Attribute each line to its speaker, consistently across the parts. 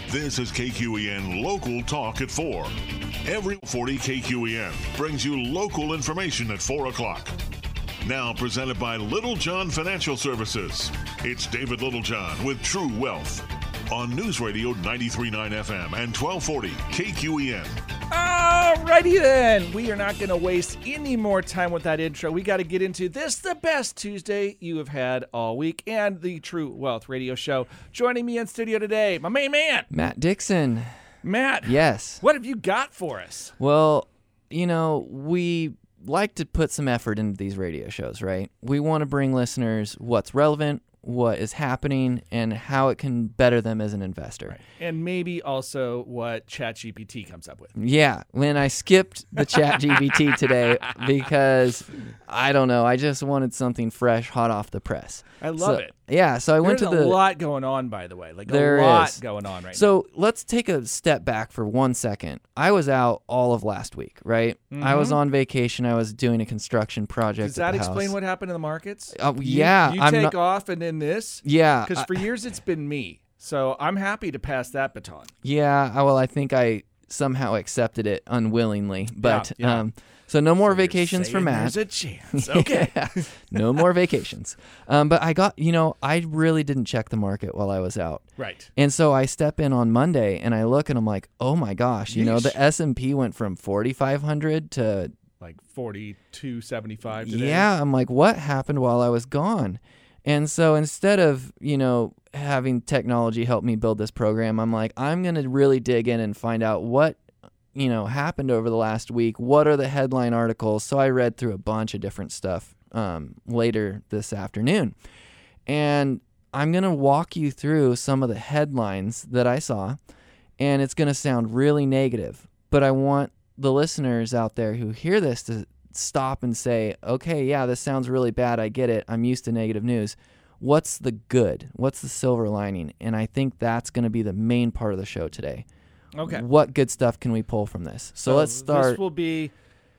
Speaker 1: This is KQEN Local Talk at 4. Every 40 KQEN brings you local information at 4 o'clock. Now presented by Little John Financial Services. It's David Littlejohn with True Wealth on News Radio 93.9 FM and 1240 KQEN.
Speaker 2: Alrighty then, we are not going to waste any more time with that intro. We got to get into this, the best Tuesday you have had all week, and the True Wealth Radio Show. Joining me in studio today, my main man,
Speaker 3: Matt Dixon.
Speaker 2: Matt.
Speaker 3: Yes.
Speaker 2: What have you got for us?
Speaker 3: Well, you know, we like to put some effort into these radio shows, right? We want to bring listeners what's relevant, what is happening, and how it can better them as an investor.
Speaker 2: Right. And maybe also what ChatGPT comes up with.
Speaker 3: Yeah, when I skipped the ChatGPT today because, I don't know, I just wanted something fresh, hot off the press.
Speaker 2: I love it.
Speaker 3: Yeah, so I went to the...
Speaker 2: There's a lot going on, by the way.
Speaker 3: There
Speaker 2: a lot
Speaker 3: is.
Speaker 2: going on right now.
Speaker 3: So let's take a step back for 1 second. I was out all of last week, right?
Speaker 2: Mm-hmm.
Speaker 3: I was on vacation. I was doing a construction project.
Speaker 2: Does that
Speaker 3: at the
Speaker 2: explain
Speaker 3: house.
Speaker 2: what happened in the markets?
Speaker 3: Yeah.
Speaker 2: You
Speaker 3: I'm
Speaker 2: take
Speaker 3: not-
Speaker 2: off and then this?
Speaker 3: Yeah.
Speaker 2: Because for years it's been me. So I'm happy to pass that baton.
Speaker 3: Yeah. Well, I think I somehow accepted it unwillingly. But
Speaker 2: yeah.
Speaker 3: So no more
Speaker 2: So you're
Speaker 3: vacations for
Speaker 2: saying
Speaker 3: Matt.
Speaker 2: There's a chance. Okay.
Speaker 3: Yeah, no more vacations. But I got, I really didn't check the market while I was out.
Speaker 2: Right.
Speaker 3: And so I step in on Monday and I look and I'm like, oh my gosh, the
Speaker 2: Yeesh.
Speaker 3: S&P went from 4,500 to
Speaker 2: Like 42.75 today.
Speaker 3: yeah. I'm like, what happened while I was gone? And so instead of, having technology help me build this program, I'm like, I'm going to really dig in and find out what happened over the last week. What are the headline articles? So I read through a bunch of different stuff later this afternoon. And I'm going to walk you through some of the headlines that I saw. And it's going to sound really negative. But I want the listeners out there who hear this to stop and say, okay, yeah, this sounds really bad. I get it. I'm used to negative news. What's the good? What's the silver lining? And I think that's going to be the main part of the show today.
Speaker 2: Okay.
Speaker 3: What good stuff can we pull from this? So let's start.
Speaker 2: This will be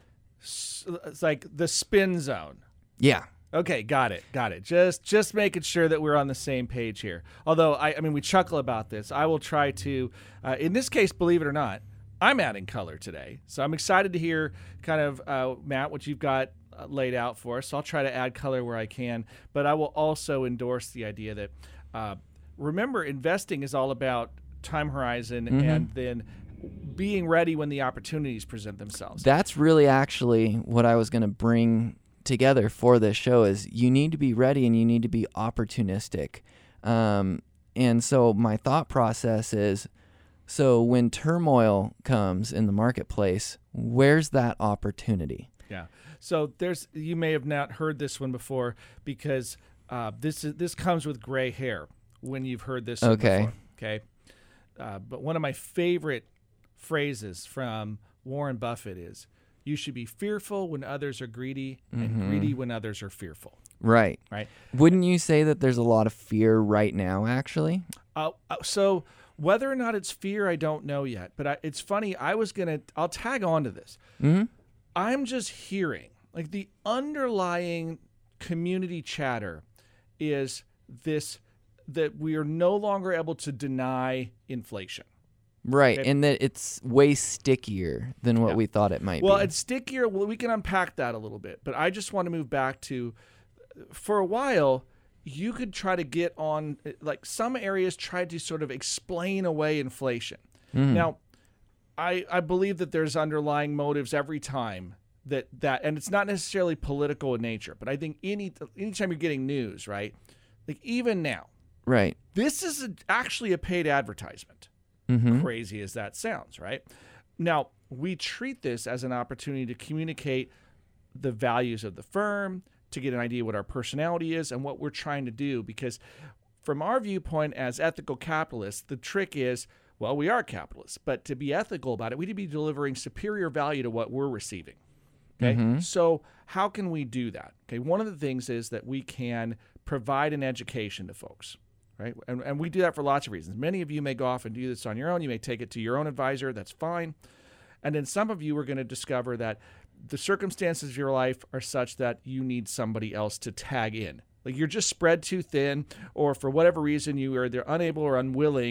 Speaker 2: it's like the spin zone.
Speaker 3: Yeah.
Speaker 2: Okay, got it. Just making sure that we're on the same page here. Although, I mean, we chuckle about this. I will try to, in this case, believe it or not, I'm adding color today. So I'm excited to hear kind of, Matt, what you've got laid out for us. So I'll try to add color where I can. But I will also endorse the idea that, remember, investing is all about time horizon and then being ready when the opportunities present themselves.
Speaker 3: That's really actually what I was going to bring together for this show is you need to be ready and you need to be opportunistic. And so my thought process is, so when turmoil comes in the marketplace, where's that opportunity?
Speaker 2: Yeah. So you may have not heard this one before because this comes with gray hair when you've heard this one before. Okay. But one of my favorite phrases from Warren Buffett is, you should be fearful when others are greedy and greedy when others are fearful.
Speaker 3: Right.
Speaker 2: Right.
Speaker 3: Wouldn't you say that there's a lot of fear right now, actually?
Speaker 2: So whether or not it's fear, I don't know yet. But it's funny. I'll tag on to this.
Speaker 3: Mm-hmm.
Speaker 2: I'm just hearing, like, the underlying community chatter is this, that we are no longer able to deny inflation.
Speaker 3: Right,
Speaker 2: Okay.
Speaker 3: and that it's way stickier than what we thought it might
Speaker 2: Well,
Speaker 3: be.
Speaker 2: it's stickier. Well, we can unpack that a little bit. But I just want to move back to, for a while, you could try to get on, like, some areas tried to sort of explain away inflation. Now, I believe that there's underlying motives every time that and it's not necessarily political in nature, but I think anytime you're getting news, right? Like, even now,
Speaker 3: right.
Speaker 2: this is actually a paid advertisement. Crazy as that sounds, right? Now, we treat this as an opportunity to communicate the values of the firm, to get an idea what our personality is and what we're trying to do. Because from our viewpoint as ethical capitalists, the trick is, well, we are capitalists, but to be ethical about it, we need to be delivering superior value to what we're receiving. Okay. So how can we do that? Okay. One of the things is that we can provide an education to folks. Right? And we do that for lots of reasons. Many of you may go off and do this on your own. You may take it to your own advisor. That's fine. And then some of you are going to discover that the circumstances of your life are such that you need somebody else to tag in. Like, you're just spread too thin, or for whatever reason you are either unable or unwilling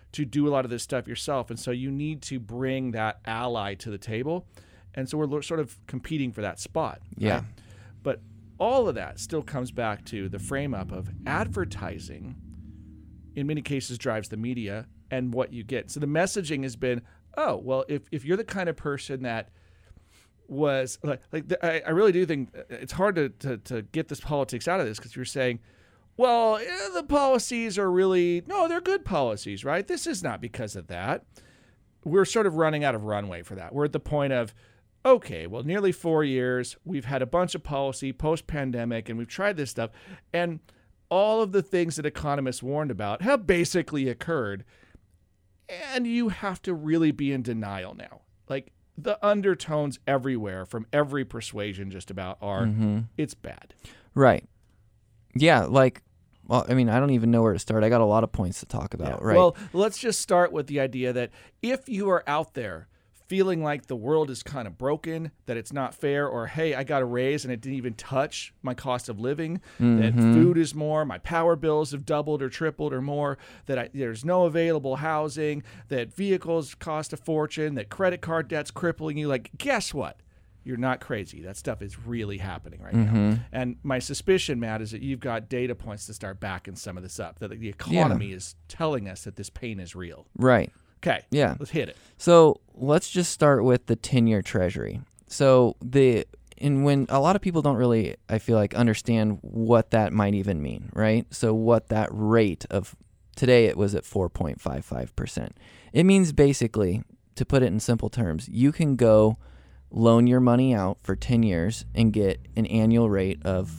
Speaker 2: to do a lot of this stuff yourself. And so you need to bring that ally to the table. And so we're sort of competing for that spot.
Speaker 3: Yeah.
Speaker 2: Right? But all of that still comes back to the frame up of advertising, in many cases, drives the media and what you get. So the messaging has been, oh, well, if you're the kind of person that was I really do think it's hard to get this politics out of this, because you're saying, well, the policies are really, no, they're good policies, right? This is not because of that. We're sort of running out of runway for that. We're at the point of, okay, well, nearly 4 years, we've had a bunch of policy post-pandemic, and we've tried this stuff, and all of the things that economists warned about have basically occurred, and you have to really be in denial now. Like, the undertones everywhere from every persuasion just about are, it's bad.
Speaker 3: Right. Yeah, like, well, I mean, I don't even know where to start. I got a lot of points to talk about, right?
Speaker 2: Well, let's just start with the idea that if you are out there feeling like the world is kind of broken, that it's not fair, or, hey, I got a raise and it didn't even touch my cost of living, that food is more, my power bills have doubled or tripled or more, that there's no available housing, that vehicles cost a fortune, that credit card debt's crippling you, like, guess what? You're not crazy. That stuff is really happening right now. And my suspicion, Matt, is that you've got data points to start backing some of this up, that the economy is telling us that this pain is real.
Speaker 3: Right.
Speaker 2: Okay.
Speaker 3: Yeah.
Speaker 2: Let's hit it.
Speaker 3: So let's just start with the 10-year Treasury. So when a lot of people don't really, I feel like, understand what that might even mean, right? So what that rate of, today it was at 4.55%. It means basically, to put it in simple terms, you can go loan your money out for 10 years and get an annual rate of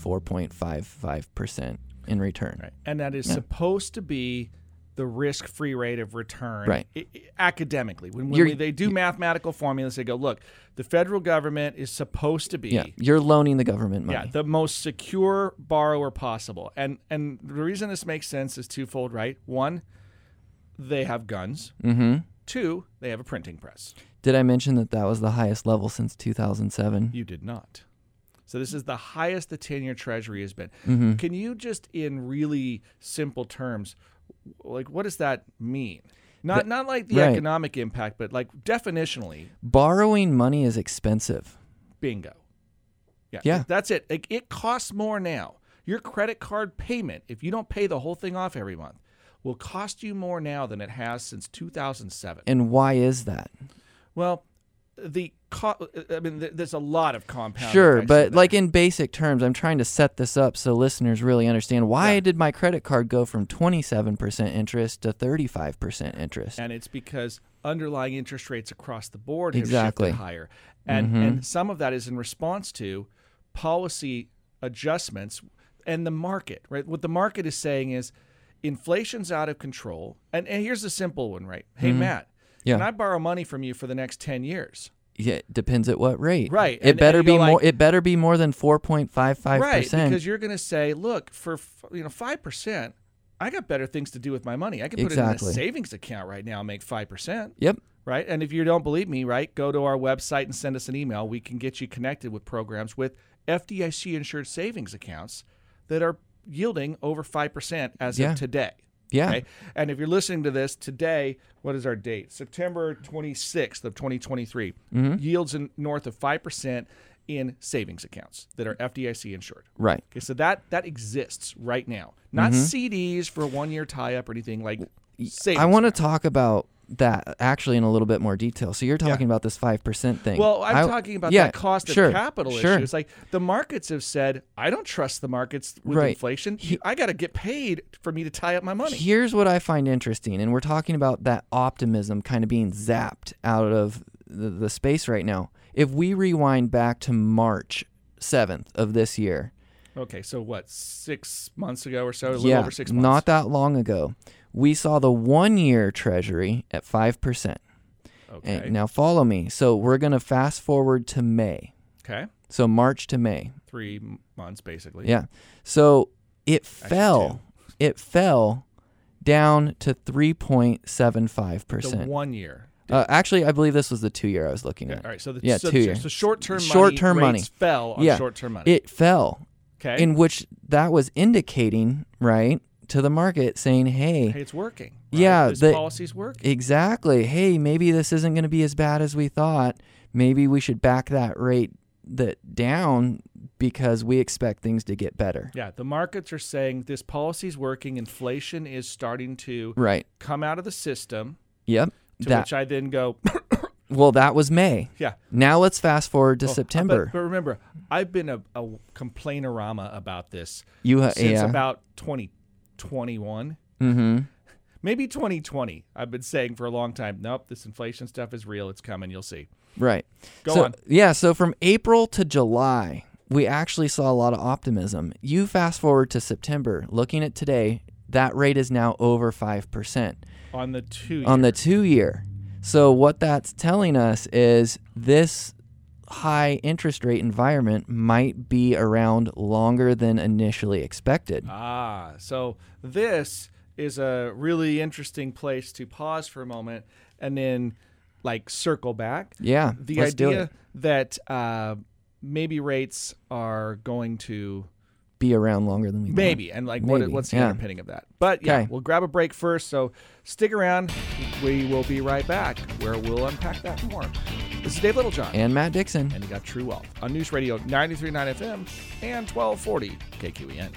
Speaker 3: 4.55% in return.
Speaker 2: Right. And that is supposed to be the risk-free rate of return,
Speaker 3: right?
Speaker 2: Academically. When they do mathematical formulas, they go, look, the federal government is supposed to be...
Speaker 3: you're loaning the government money.
Speaker 2: the most secure borrower possible. And the reason this makes sense is twofold, right? One, they have guns. Two, they have a printing press.
Speaker 3: Did I mention that was the highest level since 2007?
Speaker 2: You did not. So this is the highest the 10-year Treasury has been. Can you just, in really simple terms, like, what does that mean? Not like the economic impact, but like definitionally.
Speaker 3: Borrowing money is expensive.
Speaker 2: Bingo.
Speaker 3: Yeah.
Speaker 2: That's it. It costs more now. Your credit card payment, if you don't pay the whole thing off every month, will cost you more now than it has since 2007.
Speaker 3: And why is that?
Speaker 2: Well, there's a lot of compound.
Speaker 3: Sure, but like in basic terms, I'm trying to set this up so listeners really understand why did my credit card go from 27% interest to 35% interest?
Speaker 2: And it's because underlying interest rates across the board have
Speaker 3: exactly
Speaker 2: shifted higher. And some of that is in response to policy adjustments and the market, right? What the market is saying is inflation's out of control. And here's a simple one, right? Hey, Matt, can I borrow money from you for the next 10 years?
Speaker 3: Yeah, it depends at what rate.
Speaker 2: Right.
Speaker 3: It better be more. It better be more than 4.55%.
Speaker 2: Right, because you're going to say, look, for 5%, I got better things to do with my money. I can put it in a savings account right now and make 5%.
Speaker 3: Yep.
Speaker 2: Right. And if you don't believe me, right, go to our website and send us an email. We can get you connected with programs with FDIC insured savings accounts that are yielding over 5% as of today.
Speaker 3: Yeah.
Speaker 2: Okay? And if you're listening to this today, what is our date? September 26th of 2023. Yields north of 5% in savings accounts that are FDIC insured.
Speaker 3: Right.
Speaker 2: Okay, so that exists right now. Not CDs for a 1-year tie-up or anything, like savings.
Speaker 3: I want to talk about that actually in a little bit more detail. So you're talking about this 5% thing.
Speaker 2: Well, I'm talking about that cost of capital issue. It's like the markets have said, I don't trust the markets with inflation. I got to get paid for me to tie up my money.
Speaker 3: Here's what I find interesting, and we're talking about that optimism kind of being zapped out of the space right now. If we rewind back to March 7th of this year.
Speaker 2: Okay, so what, 6 months ago or so? A little over 6 months.
Speaker 3: Not that long ago. We saw the 1-year Treasury at 5%.
Speaker 2: Okay.
Speaker 3: And now follow me. So we're going to fast forward to May.
Speaker 2: Okay.
Speaker 3: So March to May.
Speaker 2: 3 months, basically.
Speaker 3: Yeah. So it fell. It fell down to 3.75%.
Speaker 2: The 1 year.
Speaker 3: Actually, I believe this was the 2-year I was looking at.
Speaker 2: All right. So
Speaker 3: 2 years.
Speaker 2: So short-term money fell on short-term money.
Speaker 3: It fell.
Speaker 2: Okay.
Speaker 3: In which that was indicating, right, to the market saying, hey,
Speaker 2: Hey, it's working. Right?
Speaker 3: yeah,
Speaker 2: this policy's working.
Speaker 3: Exactly. Hey, maybe this isn't going to be as bad as we thought. Maybe we should back that rate down because we expect things to get better.
Speaker 2: Yeah, the markets are saying this policy's working. Inflation is starting to come out of the system.
Speaker 3: Yep.
Speaker 2: To which I then go,
Speaker 3: well, that was May.
Speaker 2: Yeah.
Speaker 3: Now let's fast forward to September.
Speaker 2: But remember, I've been a complainerama about this since about 2021.
Speaker 3: Mm-hmm.
Speaker 2: Maybe 2020. I've been saying for a long time, nope, this inflation stuff is real. It's coming. You'll see.
Speaker 3: Right.
Speaker 2: Go on.
Speaker 3: Yeah, so from April to July, we actually saw a lot of optimism. You fast forward to September, looking at today, that rate is now over 5%.
Speaker 2: On the 2-year.
Speaker 3: On the 2-year. So what that's telling us is this high interest rate environment might be around longer than initially expected.
Speaker 2: So this is a really interesting place to pause for a moment and then circle back.
Speaker 3: Yeah,
Speaker 2: the idea that maybe rates are going to
Speaker 3: be around longer than we
Speaker 2: maybe, and what's the underpinning of that? But we'll grab a break first. So stick around. We will be right back, where we'll unpack that more. This is Dave Littlejohn
Speaker 3: and Matt Dixon,
Speaker 2: and you got True Wealth on News Radio 93.9 FM and 1240 KQEN.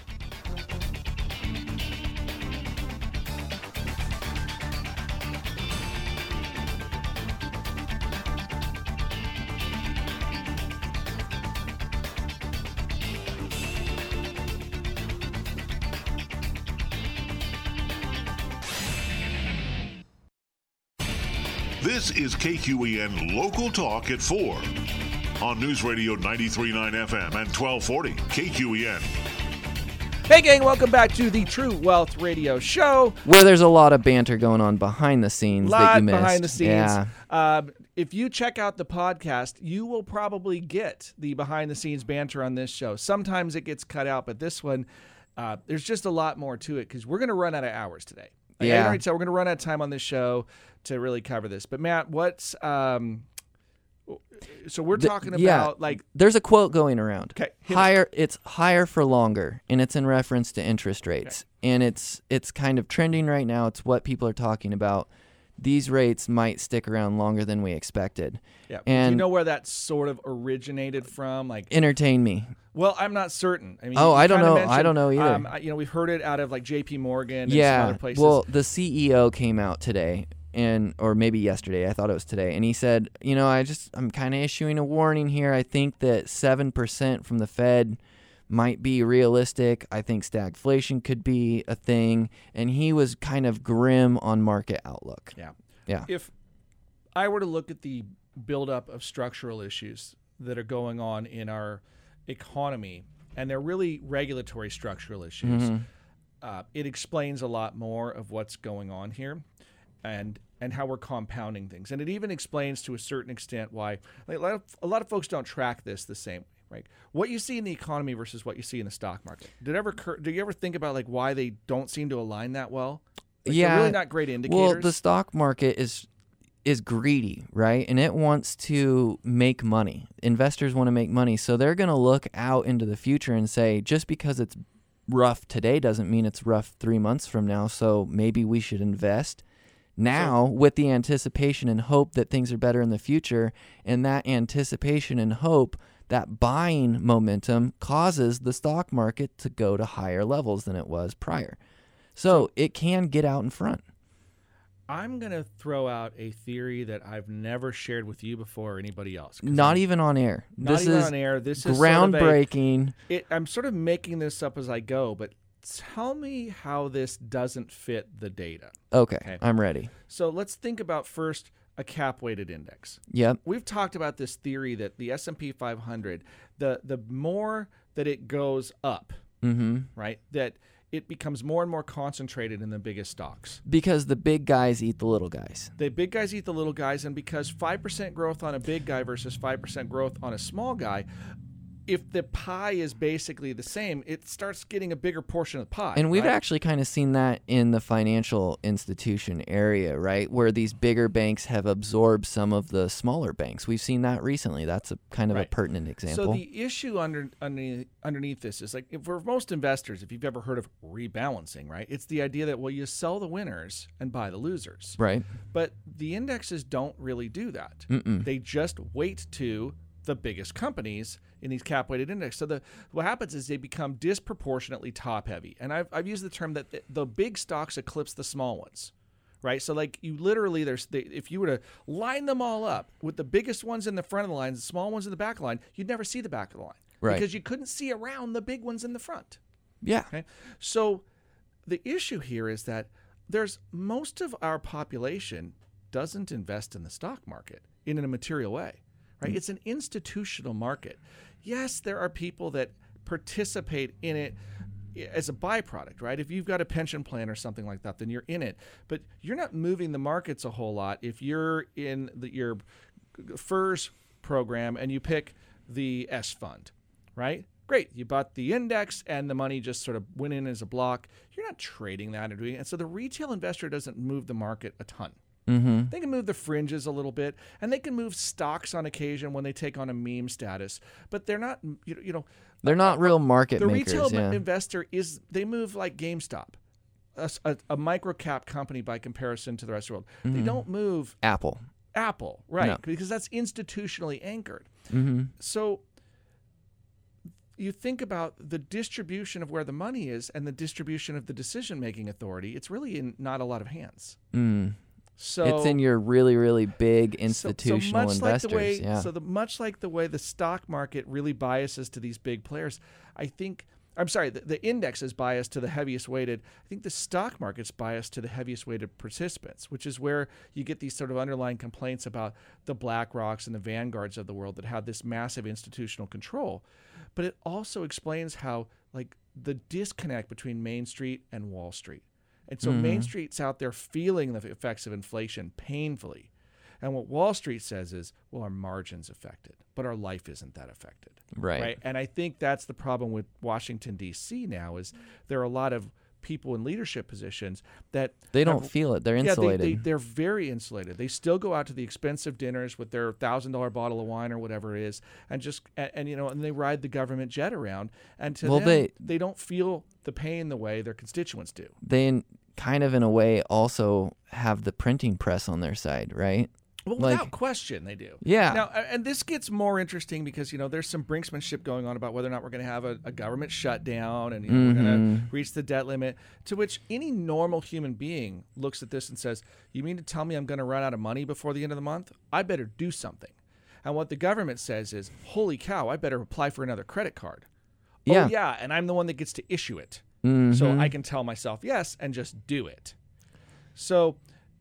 Speaker 1: This is KQEN Local Talk at 4 on News Radio 93.9 FM and 1240 KQEN.
Speaker 2: Hey, gang, welcome back to the True Wealth Radio Show,
Speaker 3: where there's a lot of banter going on behind the scenes that you missed.
Speaker 2: Behind the scenes.
Speaker 3: Yeah.
Speaker 2: If you check out the podcast, you will probably get the behind-the-scenes banter on this show. Sometimes it gets cut out, but this one, there's just a lot more to it because we're going to run out of hours today.
Speaker 3: Yeah.
Speaker 2: I already said we're going to run out of time on this show to really cover this. But Matt, what's so we're talking about
Speaker 3: there's a quote going around.
Speaker 2: Okay,
Speaker 3: it's higher for longer, and it's in reference to interest rates. Okay. And it's kind of trending right now. It's what people are talking about. These rates might stick around longer than we expected.
Speaker 2: Yeah.
Speaker 3: And
Speaker 2: do you know where that sort of originated from?
Speaker 3: Entertain me.
Speaker 2: Well, I'm not certain. I mean,
Speaker 3: I don't know. I don't know either.
Speaker 2: We've heard it out of J.P. Morgan and
Speaker 3: some
Speaker 2: other places.
Speaker 3: Well, the CEO came out today, or maybe yesterday. I thought it was today, and he said, I'm kind of issuing a warning here. I think that 7% from the Fed might be realistic. I think stagflation could be a thing, and he was kind of grim on market outlook. Yeah.
Speaker 2: If I were to look at the buildup of structural issues that are going on in our economy, and they're really regulatory structural issues, it explains a lot more of what's going on here and how we're compounding things. And it even explains to a certain extent why a lot of folks don't track this the same way. Right, what you see in the economy versus what you see in the stock market. Do you ever think about why they don't seem to align that well? They're really not great indicators.
Speaker 3: Well, the stock market is greedy, right? And it wants to make money. Investors want to make money, so they're going to look out into the future and say, just because it's rough today doesn't mean it's rough 3 months from now. So maybe we should invest now with the anticipation and hope that things are better in the future, and that anticipation and hope. That buying momentum causes the stock market to go to higher levels than it was prior. So it can get out in front.
Speaker 2: I'm going to throw out a theory that I've never shared with you before or anybody else.
Speaker 3: Not even on air.
Speaker 2: This is
Speaker 3: groundbreaking.
Speaker 2: I'm sort of making this up as I go, but tell me how this doesn't fit the data.
Speaker 3: Okay. I'm ready.
Speaker 2: So let's think about first a cap-weighted index.
Speaker 3: Yep.
Speaker 2: We've talked about this theory that the S&P 500, the more that it goes up, right, that it becomes more and more concentrated in the biggest stocks.
Speaker 3: Because the big guys eat the little guys.
Speaker 2: The big guys eat the little guys, and because 5% growth on a big guy versus 5% growth on a small guy, if the pie is basically the same, it starts getting a bigger portion of the pie.
Speaker 3: And we've
Speaker 2: right?
Speaker 3: actually kind of seen that in the financial institution area, right? Where these bigger banks have absorbed some of the smaller banks. We've seen that recently. That's a kind of a pertinent example.
Speaker 2: So the issue underneath this is, like, for most investors, if you've ever heard of rebalancing, right? It's the idea that, well, you sell the winners and buy the losers.
Speaker 3: Right.
Speaker 2: But the indexes don't really do that. They just weight to the biggest companies in these cap-weighted index. So what happens is they become disproportionately top-heavy. And I've used the term that the big stocks eclipse the small ones, right? So, like, you literally, if you were to line them all up with the biggest ones in the front of the line, the small ones in the back of the line, you'd never see the back of the line.
Speaker 3: Right.
Speaker 2: Because you couldn't see around the big ones in the front.
Speaker 3: Yeah.
Speaker 2: Okay? So the issue here is that most of our population doesn't invest in the stock market in a material way. Right? It's an institutional market. Yes, there are people that participate in it as a byproduct, right? If you've got a pension plan or something like that, then you're in it. But you're not moving the markets a whole lot if you're in your FERS program and you pick the S fund, right? Great. You bought the index and the money just sort of went in as a block. You're not trading that or doing it. And so the retail investor doesn't move the market a ton.
Speaker 3: Mm-hmm.
Speaker 2: They can move the fringes a little bit, and they can move stocks on occasion when they take on a meme status. But they're not,
Speaker 3: they're not real market makers.
Speaker 2: The retail investor they move like GameStop, a micro cap company by comparison to the rest of the world.
Speaker 3: Mm-hmm.
Speaker 2: They don't move
Speaker 3: Apple,
Speaker 2: right?
Speaker 3: No.
Speaker 2: Because that's institutionally anchored.
Speaker 3: Mm-hmm.
Speaker 2: So you think about the distribution of where the money is and the distribution of the decision-making authority. It's really in not a lot of hands.
Speaker 3: Mm.
Speaker 2: So
Speaker 3: it's in your really, really big institutional investors.
Speaker 2: Much like the way the stock market really biases to these big players, the index is biased to the heaviest weighted. I think the stock market's biased to the heaviest weighted participants, which is where you get these sort of underlying complaints about the BlackRocks and the Vanguards of the world that have this massive institutional control. But it also explains how, like, the disconnect between Main Street and Wall Street. And so Main Street's out there feeling the effects of inflation painfully. And what Wall Street says is, well, our margin's affected, but our life isn't that affected.
Speaker 3: Right.
Speaker 2: And I think that's the problem with Washington, D.C. now is there are a lot of people in leadership positions that
Speaker 3: they don't feel it. They're insulated.
Speaker 2: They're very insulated. They still go out to the expensive dinners with their $1,000 bottle of wine or whatever it is, and they ride the government jet around. And to them, they don't feel the pain the way their constituents do.
Speaker 3: They kind of, in a way, also have the printing press on their side, right?
Speaker 2: Well, without question, they do.
Speaker 3: Yeah.
Speaker 2: Now, and this gets more interesting because, there's some brinksmanship going on about whether or not we're going to have a government shutdown and we're going to reach the debt limit, to which any normal human being looks at this and says, you mean to tell me I'm going to run out of money before the end of the month? I better do something. And what the government says is, holy cow, I better apply for another credit card.
Speaker 3: Yeah.
Speaker 2: Oh, yeah, and I'm the one that gets to issue it.
Speaker 3: Mm-hmm.
Speaker 2: So I can tell myself yes and just do it. So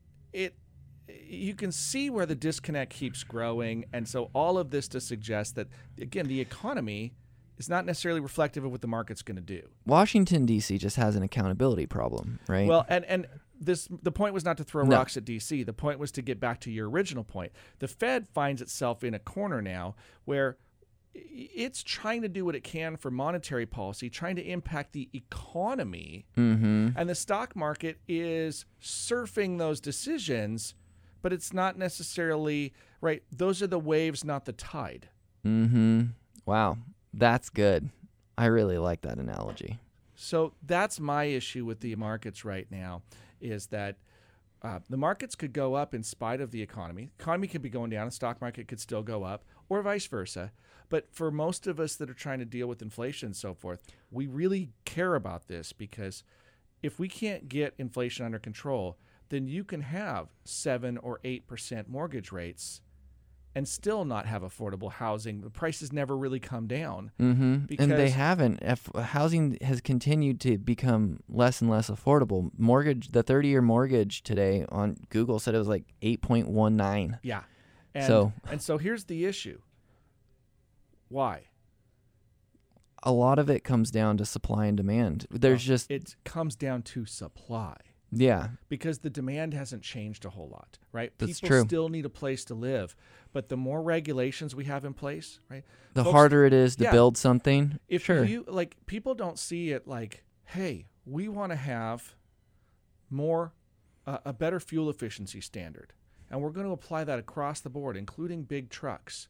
Speaker 2: you can see where the disconnect keeps growing. And so all of this to suggest that, again, the economy is not necessarily reflective of what the market's going to do.
Speaker 3: Washington, D.C. just has an accountability problem, right?
Speaker 2: Well, and the point was not to throw rocks at D.C. The point was to get back to your original point. The Fed finds itself in a corner now where it's trying to do what it can for monetary policy, trying to impact the economy.
Speaker 3: Mm-hmm.
Speaker 2: And the stock market is surfing those decisions, but it's not necessarily, right, those are the waves, not the tide.
Speaker 3: Mm-hmm. Wow, that's good. I really like that analogy.
Speaker 2: So that's my issue with the markets right now, is that the markets could go up in spite of the economy. The economy could be going down, the stock market could still go up, or vice versa. But for most of us that are trying to deal with inflation and so forth, we really care about this, because if we can't get inflation under control, then you can have 7 or 8% mortgage rates and still not have affordable housing. The prices never really come down.
Speaker 3: Mm-hmm.
Speaker 2: Because
Speaker 3: and they haven't. Housing has continued to become less and less affordable. The 30-year mortgage today on Google said it was like 8.19.
Speaker 2: Yeah. And so here's the issue. Why?
Speaker 3: A lot of it comes down to supply and demand. It comes down to
Speaker 2: supply.
Speaker 3: Yeah.
Speaker 2: Because the demand hasn't changed a whole lot, right?
Speaker 3: That's
Speaker 2: People
Speaker 3: true.
Speaker 2: still need a place to live, but the more regulations we have in place, right?
Speaker 3: The
Speaker 2: Folks,
Speaker 3: harder it is to
Speaker 2: yeah.
Speaker 3: build something.
Speaker 2: if
Speaker 3: Sure.
Speaker 2: you like, people don't see it like, hey, we want to have more a better fuel efficiency standard, and we're going to apply that across the board, including big trucks.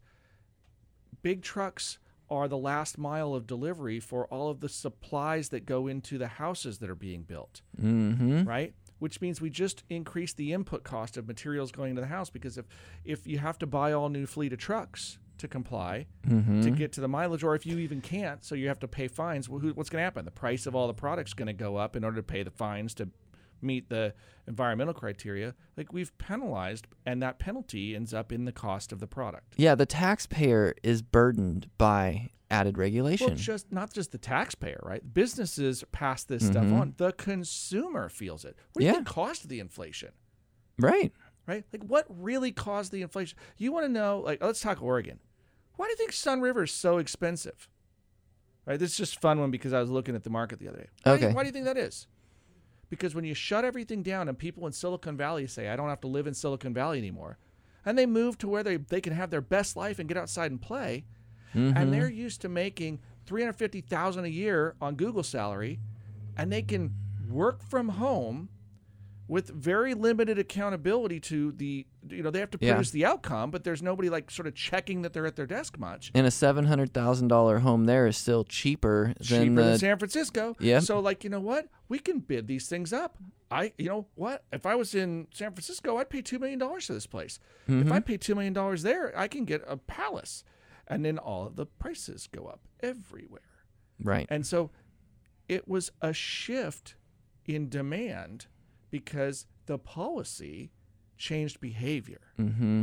Speaker 2: Big trucks are the last mile of delivery for all of the supplies that go into the houses that are being built,
Speaker 3: Mm-hmm.
Speaker 2: right? Which means we just increase the input cost of materials going into the house, because if you have to buy all new fleet of trucks to comply,
Speaker 3: Mm-hmm.
Speaker 2: to get to the mileage, or if you even can't, so you have to pay fines, what's going to happen? The price of all the products going to go up in order to pay the fines to meet the environmental criteria. Like, we've penalized, and that penalty ends up in the cost of the product.
Speaker 3: Yeah, the taxpayer is burdened by added regulation.
Speaker 2: Well, not just the taxpayer, right? Businesses pass this stuff on. The consumer feels it. What do you
Speaker 3: Yeah.
Speaker 2: think caused the inflation?
Speaker 3: Right.
Speaker 2: Right? Like, what really caused the inflation? You want to know, like, let's talk Oregon. Why do you think Sun River is so expensive? Right? This is just a fun one because I was looking at the market the other day.
Speaker 3: Okay.
Speaker 2: Why do you think that is? Because when you shut everything down and people in Silicon Valley say, I don't have to live in Silicon Valley anymore, and they move to where they can have their best life and get outside and play, and they're used to making $350,000 a year on Google salary, and they can work from home with very limited accountability to they have to produce the outcome, but there's nobody like sort of checking that they're at their desk much.
Speaker 3: And a $700,000 home there is still cheaper than
Speaker 2: San Francisco.
Speaker 3: Yep.
Speaker 2: So, like, you know what? We can bid these things up. You know what? If I was in San Francisco, I'd pay $2 million for this place. If I pay $2 million there, I can get a palace. And then all of the prices go up everywhere.
Speaker 3: Right.
Speaker 2: And so it was a shift in demand because the policy changed behavior.
Speaker 3: Mm-hmm.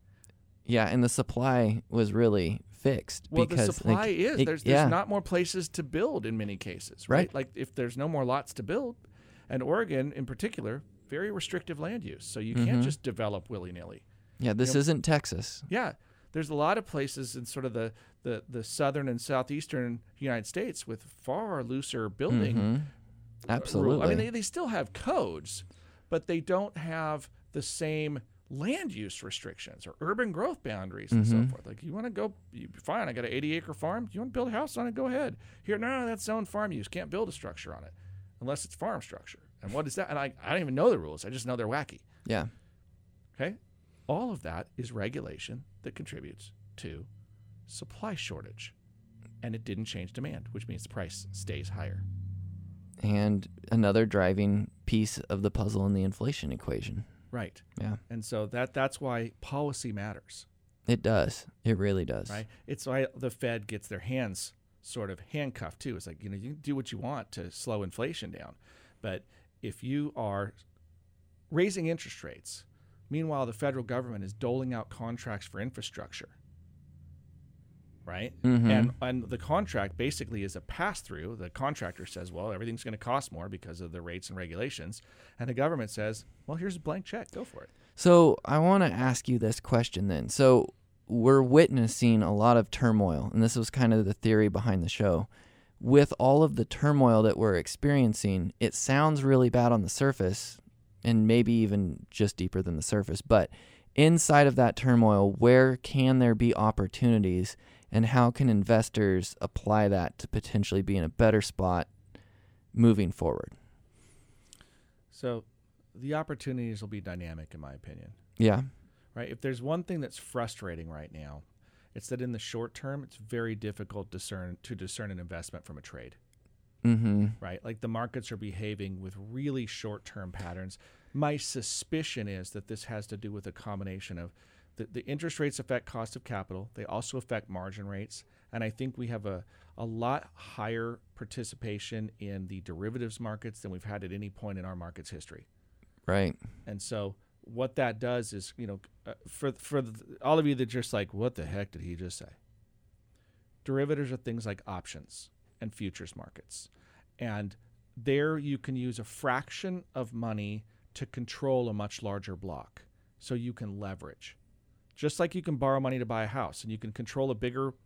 Speaker 3: Yeah, and the supply was really fixed.
Speaker 2: Well,
Speaker 3: because,
Speaker 2: the supply
Speaker 3: like,
Speaker 2: there's
Speaker 3: yeah.
Speaker 2: not more places to build in many cases, right?
Speaker 3: Right.
Speaker 2: Like, if there's no more lots to build, and Oregon in particular, very restrictive land use, so you can't just develop willy-nilly.
Speaker 3: Yeah, this isn't Texas.
Speaker 2: Yeah, there's a lot of places in sort of the southern and southeastern United States with far looser building
Speaker 3: Absolutely.
Speaker 2: rule. I mean, they still have codes, but they don't have the same land use restrictions or urban growth boundaries and so forth. Like, you want to go, fine, I got an 80-acre farm. You want to build a house on it, go ahead. Here, no, that's zone farm use. Can't build a structure on it unless it's farm structure. And what is that? And I don't even know the rules. I just know they're wacky.
Speaker 3: Yeah.
Speaker 2: Okay? All of that is regulation that contributes to supply shortage. And it didn't change demand, which means the price stays higher.
Speaker 3: And another driving piece of the puzzle in the inflation equation.
Speaker 2: Right.
Speaker 3: Yeah.
Speaker 2: And so that's why policy matters.
Speaker 3: It does. It really does.
Speaker 2: Right? It's why the Fed gets their hands sort of handcuffed too. It's like, you can do what you want to slow inflation down. But if you are raising interest rates, meanwhile the federal government is doling out contracts for infrastructure, right? And the contract basically is a pass-through. The contractor says, well, everything's going to cost more because of the rates and regulations. And the government says, well, here's a blank check. Go for it.
Speaker 3: So I want to ask you this question then. So we're witnessing a lot of turmoil, and this was kind of the theory behind the show. With all of the turmoil that we're experiencing, it sounds really bad on the surface, and maybe even just deeper than the surface. But inside of that turmoil, where can there be opportunities, and how can investors apply that to potentially be in a better spot moving forward?
Speaker 2: So the opportunities will be dynamic, in my opinion.
Speaker 3: Yeah.
Speaker 2: Right? If there's one thing that's frustrating right now, it's that in the short term, it's very difficult to discern an investment from a trade. Right? Like, the markets are behaving with really short-term patterns. My suspicion is that this has to do with a combination of the interest rates affect cost of capital. They also affect margin rates. And I think we have a lot higher participation in the derivatives markets than we've had at any point in our market's history.
Speaker 3: Right.
Speaker 2: And so what that does is, for all of you that just like, what the heck did he just say? Derivatives are things like options and futures markets. And there you can use a fraction of money to control a much larger block. So you can leverage. Just like you can borrow money to buy a house, and you can control a bigger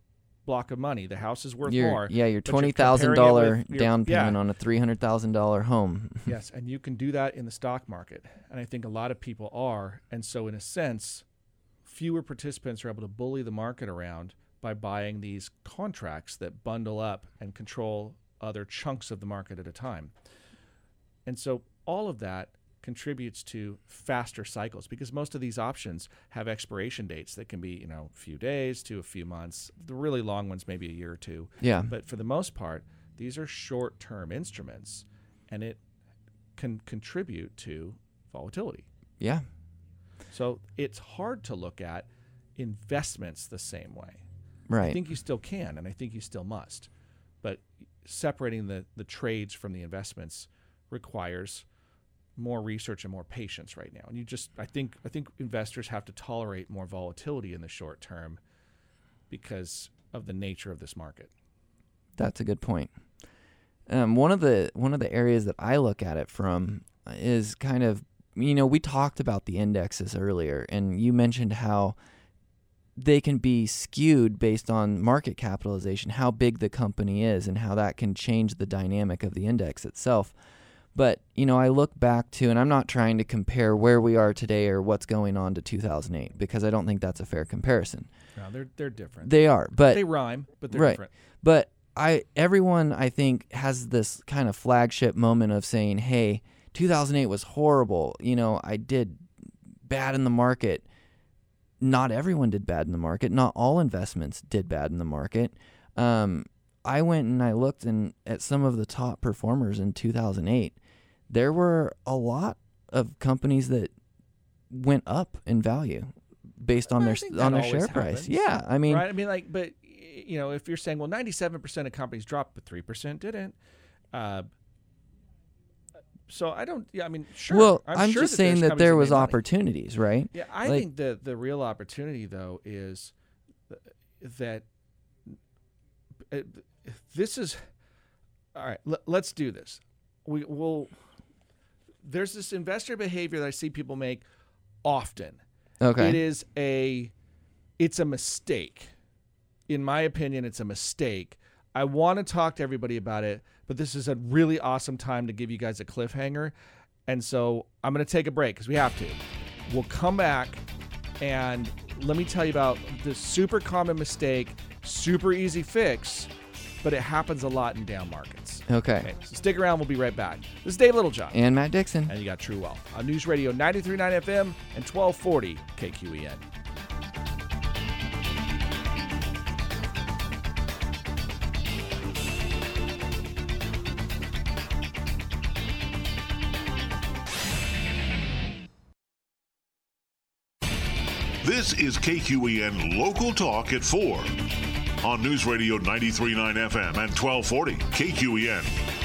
Speaker 2: block of money. The house is worth
Speaker 3: your
Speaker 2: more.
Speaker 3: your
Speaker 2: but you're
Speaker 3: $20,000
Speaker 2: comparing it with
Speaker 3: down payment
Speaker 2: yeah.
Speaker 3: on a $300,000 home.
Speaker 2: Yes, and you can do that in the stock market. And I think a lot of people are. And so in a sense, fewer participants are able to bully the market around by buying these contracts that bundle up and control other chunks of the market at a time. And so all of that contributes to faster cycles because most of these options have expiration dates that can be, a few days to a few months. The really long ones, maybe a year or two.
Speaker 3: Yeah.
Speaker 2: But for the most part, these are short-term instruments, and it can contribute to volatility.
Speaker 3: Yeah.
Speaker 2: So it's hard to look at investments the same way.
Speaker 3: Right.
Speaker 2: I think you still can, and I think you still must. But separating the trades from the investments requires more research and more patience right now. And I think investors have to tolerate more volatility in the short term because of the nature of this market.
Speaker 3: That's a good point. One of the areas that I look at it from is kind of, we talked about the indexes earlier, and you mentioned how they can be skewed based on market capitalization, how big the company is, and how that can change the dynamic of the index itself. But, I look back to, and I'm not trying to compare where we are today or what's going on to 2008, because I don't think that's a fair comparison.
Speaker 2: No, they're different.
Speaker 3: They are, but
Speaker 2: they rhyme, but they're
Speaker 3: right.
Speaker 2: different.
Speaker 3: But everyone, I think, has this kind of flagship moment of saying, hey, 2008 was horrible. I did bad in the market. Not everyone did bad in the market. Not all investments did bad in the market. I went and I looked at some of the top performers in 2008. There were a lot of companies that went up in value based on their share price. Yeah, I mean,
Speaker 2: right? I mean, but if you're saying, well, 97% of companies dropped, but 3% didn't. So I don't. Yeah, I mean, sure.
Speaker 3: Well,
Speaker 2: I'm
Speaker 3: sure
Speaker 2: just
Speaker 3: saying that there was
Speaker 2: money.
Speaker 3: opportunities, right?
Speaker 2: Yeah, I think the real opportunity though is that this is all right. Let's do this. There's this investor behavior that I see people make often.
Speaker 3: Okay.
Speaker 2: It's a mistake. In my opinion, it's a mistake. I want to talk to everybody about it, but this is a really awesome time to give you guys a cliffhanger. And so I'm going to take a break because we have to. We'll come back and let me tell you about the super common mistake, super easy fix, but it happens a lot in down markets.
Speaker 3: Okay.
Speaker 2: So stick around. We'll be right back. This is Dave Littlejohn.
Speaker 3: And Matt Dixon.
Speaker 2: And you got True Wealth on News Radio 93.9 FM and 1240 KQEN.
Speaker 1: This is KQEN Local Talk at 4 on News Radio 93.9 FM and 1240 KQEN.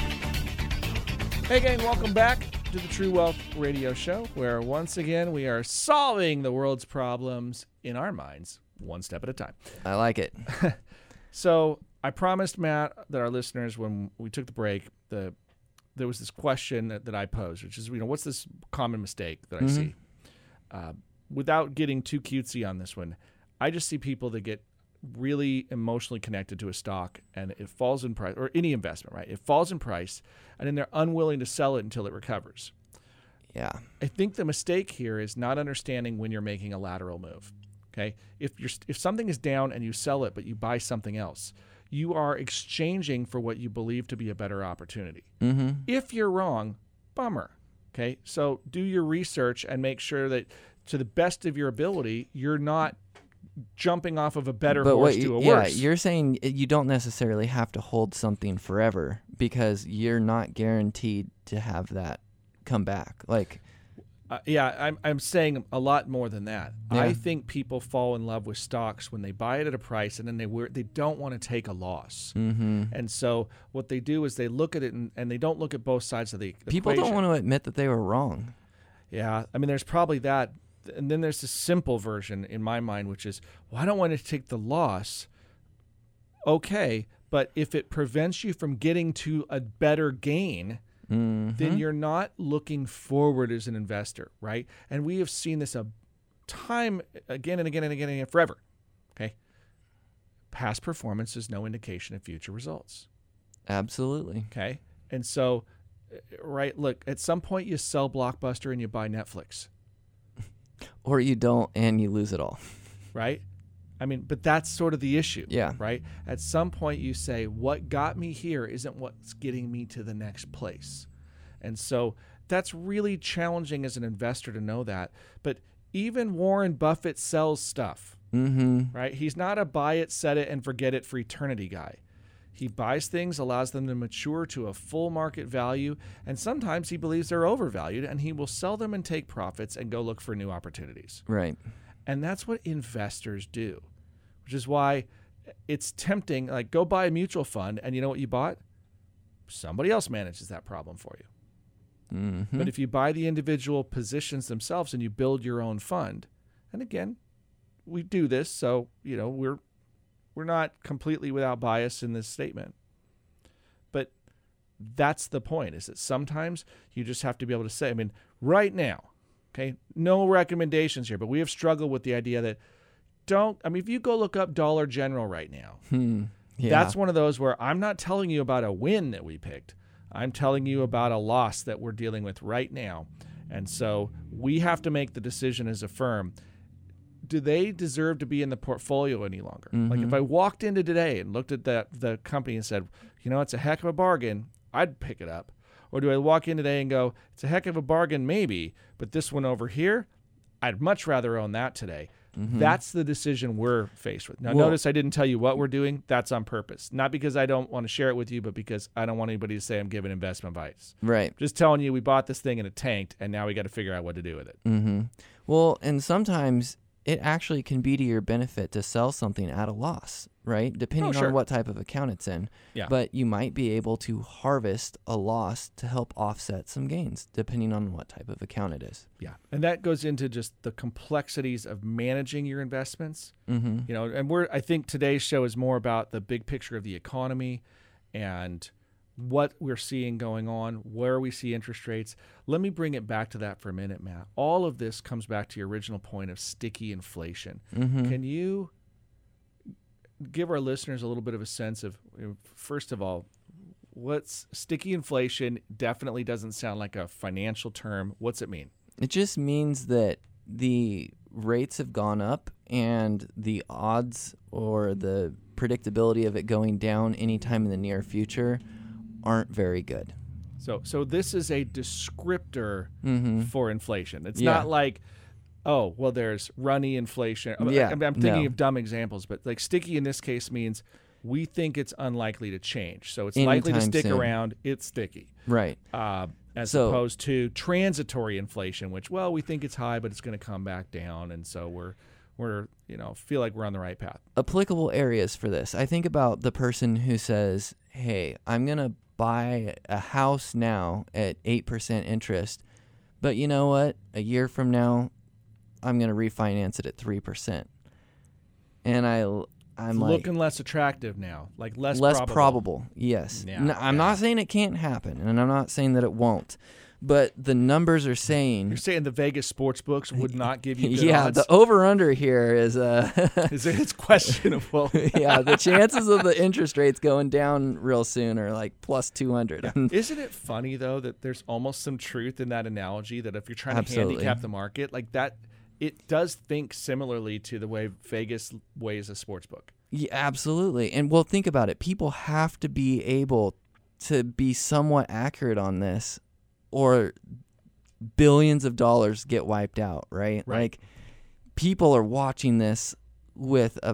Speaker 2: Hey gang, welcome back to the True Wealth Radio Show, where once again we are solving the world's problems in our minds, one step at a time.
Speaker 3: I like it.
Speaker 2: So I promised Matt that our listeners, when we took the break, there was this question that I posed, which is, what's this common mistake that I see? Without getting too cutesy on this one, I just see people that get really emotionally connected to a stock and it falls in price, or any investment, right? It falls in price, and then they're unwilling to sell it until it recovers.
Speaker 3: Yeah.
Speaker 2: I think the mistake here is not understanding when you're making a lateral move. Okay? If something is down and you sell it, but you buy something else, you are exchanging for what you believe to be a better opportunity.
Speaker 3: Mm-hmm.
Speaker 2: If you're wrong, bummer. Okay? So do your research and make sure that to the best of your ability, you're not jumping off of a better horse to a worse.
Speaker 3: Yeah, you're saying you don't necessarily have to hold something forever because you're not guaranteed to have that come back.
Speaker 2: I'm saying a lot more than that.
Speaker 3: Yeah.
Speaker 2: I think people fall in love with stocks when they buy it at a price and then they don't want to take a loss.
Speaker 3: Mm-hmm.
Speaker 2: And so what they do is they look at it and they don't look at both sides of the
Speaker 3: People
Speaker 2: equation.
Speaker 3: don't want to admit that they were wrong.
Speaker 2: Yeah, I mean, there's probably that. And then there's the simple version in my mind, which is, well, I don't want to take the loss. Okay, but if it prevents you from getting to a better gain, then you're not looking forward as an investor, right? And we have seen this a time again and again and again and again forever. Okay, past performance is no indication of future results.
Speaker 3: Absolutely.
Speaker 2: Okay. And so, right, look, at some point you sell Blockbuster and you buy Netflix.
Speaker 3: Or you don't and you lose it all.
Speaker 2: Right? I mean, but that's sort of the issue.
Speaker 3: Yeah.
Speaker 2: Right? At some point you say, what got me here isn't what's getting me to the next place. And so that's really challenging as an investor to know that. But even Warren Buffett sells stuff. Right? He's not a buy it, set it, and forget it for eternity guy. He buys things, allows them to mature to a full market value, and sometimes he believes they're overvalued, and he will sell them and take profits and go look for new opportunities.
Speaker 3: Right.
Speaker 2: And that's what investors do, which is why it's tempting. Like, go buy a mutual fund, and you know what you bought? Somebody else manages that problem for you. But if you buy the individual positions themselves and you build your own fund, and again, we do this, so we're not completely without bias in this statement. But that's the point, is that sometimes you just have to be able to say, I mean, right now, okay, no recommendations here, but we have struggled with the idea that if you go look up Dollar General right now, that's one of those where I'm not telling you about a win that we picked. I'm telling you about a loss that we're dealing with right now. And so we have to make the decision as a firm. Do they deserve to be in the portfolio any longer? Like, if I walked into today and looked at the company and said, it's a heck of a bargain, I'd pick it up. Or do I walk in today and go, it's a heck of a bargain maybe, but this one over here, I'd much rather own that today. That's the decision we're faced with. Now, notice I didn't tell you what we're doing. That's on purpose. Not because I don't want to share it with you, but because I don't want anybody to say I'm giving investment advice.
Speaker 3: Right.
Speaker 2: Just telling you we bought this thing and it tanked, and now we got to figure out what to do with it.
Speaker 3: Well, and sometimes it actually can be to your benefit to sell something at a loss, right? Depending on what type of account it's in.
Speaker 2: Yeah.
Speaker 3: But you might be able to harvest a loss to help offset some gains, depending on what type of account it is.
Speaker 2: Yeah. And that goes into just the complexities of managing your investments. And I think today's show is more about the big picture of the economy and what we're seeing going on, where we see interest rates. Let me bring it back to that for a minute, Matt. All of this comes back to your original point of sticky inflation. Can you give our listeners a little bit of a sense of, first of all, what's sticky inflation? Definitely doesn't sound like a financial term. What's it mean?
Speaker 3: It just means that the rates have gone up and the odds or the predictability of it going down anytime in the near future aren't very good.
Speaker 2: So this is a descriptor for inflation. It's not like, oh, well, there's runny inflation. I'm thinking of dumb examples, but like sticky in this case means we think it's unlikely to change. So it's likely to stick around. It's sticky.
Speaker 3: Right.
Speaker 2: As opposed to transitory inflation, which, well, we think it's high, but it's going to come back down. And so we're feel like we're on the right path.
Speaker 3: Applicable areas for this. I think about the person who says, hey, I'm going to buy a house now at 8% interest, but you know what? A year from now, I'm going to refinance it at 3%. And I'm
Speaker 2: it's
Speaker 3: like,
Speaker 2: looking less attractive now, like less
Speaker 3: probable. Yes.
Speaker 2: Yeah,
Speaker 3: I'm not saying it can't happen, and I'm not saying that it won't. But the numbers are saying...
Speaker 2: You're saying the Vegas sports books would not give you good odds?
Speaker 3: The over-under here is...
Speaker 2: it's questionable.
Speaker 3: Yeah, the chances of the interest rates going down real soon are like plus 200.
Speaker 2: Yeah. Isn't it funny, though, that there's almost some truth in that analogy, that if you're trying to handicap the market, like that, it does think similarly to the way Vegas weighs a sports book.
Speaker 3: Yeah, absolutely. And, well, think about it. People have to be able to be somewhat accurate on this, or billions of dollars get wiped out, right? Like, people are watching this with a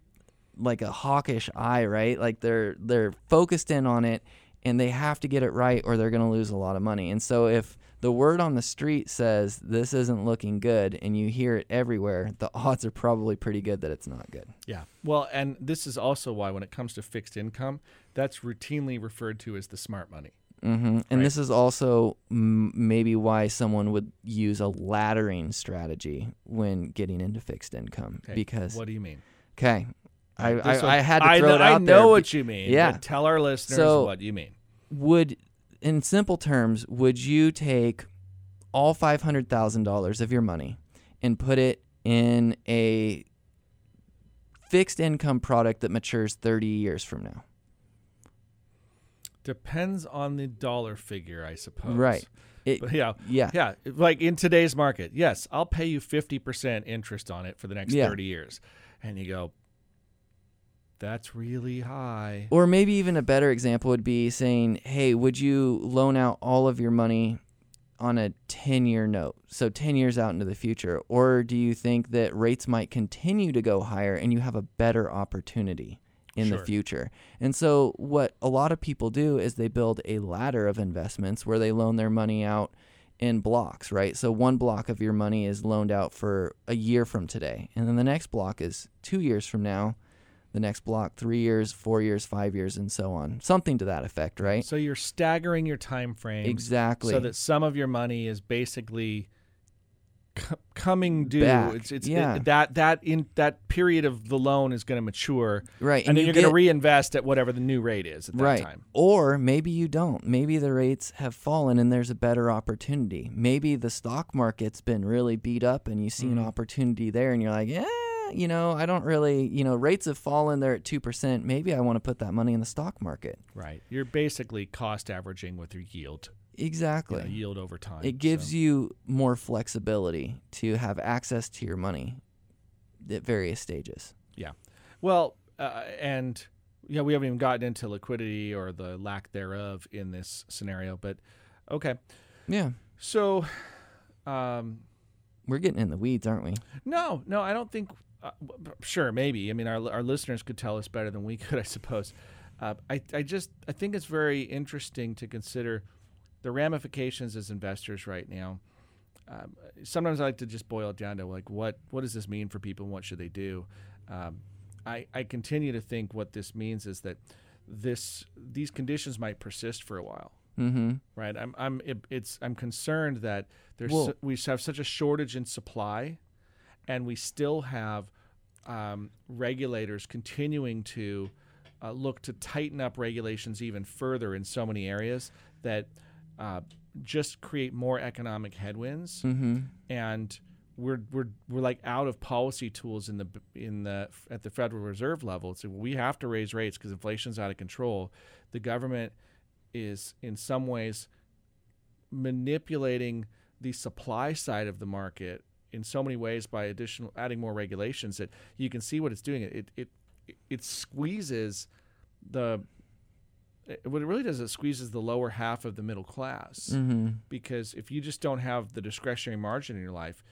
Speaker 3: hawkish eye, right? Like they're focused in on it, and they have to get it right or they're going to lose a lot of money. And so if the word on the street says this isn't looking good and you hear it everywhere, the odds are probably pretty good that it's not good.
Speaker 2: Yeah. Well, and this is also why when it comes to fixed income, that's routinely referred to as the smart money.
Speaker 3: And this is also maybe why someone would use a laddering strategy when getting into fixed income.
Speaker 2: Okay.
Speaker 3: Because
Speaker 2: what do you mean?
Speaker 3: Okay, I had to throw it out there.
Speaker 2: I know what you mean.
Speaker 3: Yeah.
Speaker 2: But tell our listeners what you mean.
Speaker 3: In simple terms, would you take all $500,000 of your money and put it in a fixed income product that matures 30 years from now?
Speaker 2: Depends on the dollar figure, I suppose.
Speaker 3: Right.
Speaker 2: But yeah. Like in today's market, yes, I'll pay you 50% interest on it for the next 30 years. And you go, that's really high.
Speaker 3: Or maybe even a better example would be saying, hey, would you loan out all of your money on a 10-year note, so 10 years out into the future? Or do you think that rates might continue to go higher and you have a better opportunity in the future? And so what a lot of people do is they build a ladder of investments where they loan their money out in blocks, right? So one block of your money is loaned out for a year from today, and then the next block is 2 years from now, the next block 3 years, 4 years, 5 years, and so on. Something to that effect, right?
Speaker 2: So you're staggering your time frame.
Speaker 3: Exactly.
Speaker 2: So that some of your money is basically coming due.
Speaker 3: Back.
Speaker 2: That period of the loan is going to mature,
Speaker 3: right?
Speaker 2: And then you're going to reinvest at whatever the new rate is at that time.
Speaker 3: Or maybe you don't. Maybe the rates have fallen and there's a better opportunity. Maybe the stock market's been really beat up and you see an opportunity there, and you're like, I don't really, rates have fallen. They're at 2%. Maybe I want to put that money in the stock market.
Speaker 2: Right. You're basically cost averaging with your yield.
Speaker 3: Exactly.
Speaker 2: Yield over time.
Speaker 3: It gives you more flexibility to have access to your money at various stages.
Speaker 2: Yeah. Well, and we haven't even gotten into liquidity or the lack thereof in this scenario, but okay.
Speaker 3: Yeah.
Speaker 2: So,
Speaker 3: we're getting in the weeds, aren't we?
Speaker 2: No, I don't think. Sure, maybe. I mean, our listeners could tell us better than we could, I suppose. I think it's very interesting to consider the ramifications as investors right now. Sometimes I like to just boil it down to like, what does this mean for people and what should they do? I continue to think what this means is that these conditions might persist for a while.
Speaker 3: Mm-hmm.
Speaker 2: Right. I'm concerned that we have such a shortage in supply, and we still have regulators continuing to look to tighten up regulations even further in so many areas that just create more economic headwinds.
Speaker 3: Mm-hmm.
Speaker 2: And we're like out of policy tools at the Federal Reserve level. So we have to raise rates because inflation's out of control. The government is in some ways manipulating the supply side of the market in so many ways by adding more regulations that you can see what it's doing. It squeezes what it really does, it squeezes the lower half of the middle class.
Speaker 3: Mm-hmm.
Speaker 2: Because if you just don't have the discretionary margin in your life,